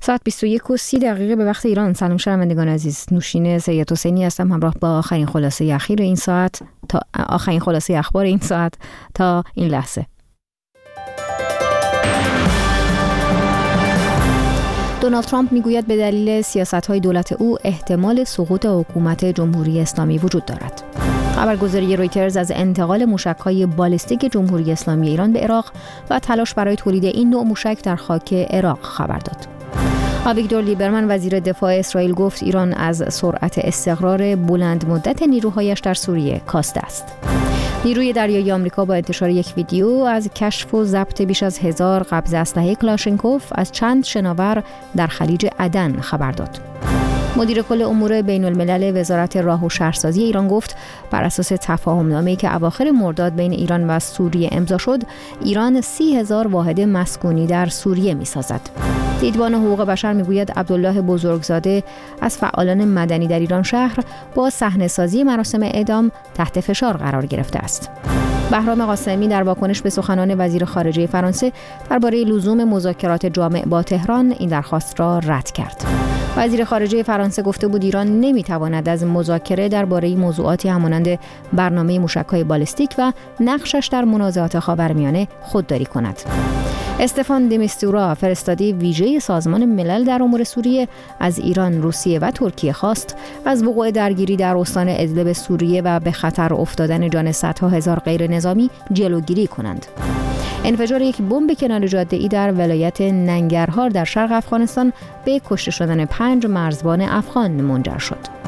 ساعت 21:30 به وقت ایران. سلام شنوندگان عزیز، نوشین سید حسینی هستم همراه با آخرین خلاصه اخبار این ساعت تا این لحظه. دونالد ترامپ میگوید به دلیل سیاست‌های دولت او احتمال سقوط حکومت جمهوری اسلامی وجود دارد. خبرگزاری رویترز از انتقال موشک‌های بالستیک جمهوری اسلامی ایران به عراق و تلاش برای تولید این نوع موشک در خاک عراق خبر داد. آویگدور لیبرمن وزیر دفاع اسرائیل گفت ایران از سرعت استقرار بلند مدت نیروهایش در سوریه کاسته است. نیروی دریایی آمریکا با انتشار یک ویدیو از کشف و ضبط بیش از 1000 قبض اسلحه کلاشینکوف از چند شناور در خلیج عدن خبر داد. مدیر کل امور بین الملل وزارت راه و شهرسازی ایران گفت بر اساس تفاهمنامه‌ای که اواخر مرداد بین ایران و سوریه امضا شد، ایران 30,000 واحد مسکونی در سوریه می‌سازد. دیدبان حقوق بشر میگوید عبدالله بزرگزاده از فعالان مدنی در ایران شهر با صحنه‌سازی مراسم اعدام تحت فشار قرار گرفته است. بهرام قاسمی در واکنش به سخنان وزیر خارجه فرانسه درباره لزوم مذاکرات جامع با تهران این درخواست را رد کرد. وزیر خارجه فرانسه گفته بود ایران نمیتواند از مذاکره درباره موضوعاتی همانند برنامه موشک‌های بالستیک و نقشش در منازعات خاورمیانه خودداری کند. استفان د میستورا فرستاده ویژه سازمان ملل در امور سوریه از ایران، روسیه و ترکیه خواست از وقوع درگیری در استان ادلب سوریه و به خطر افتادن جان صدها هزار غیر نظامی جلوگیری کنند. انفجار یک بمب کنار جاده‌ای در ولایت ننگرهار در شرق افغانستان به کشته شدن 5 مرزبان افغان منجر شد.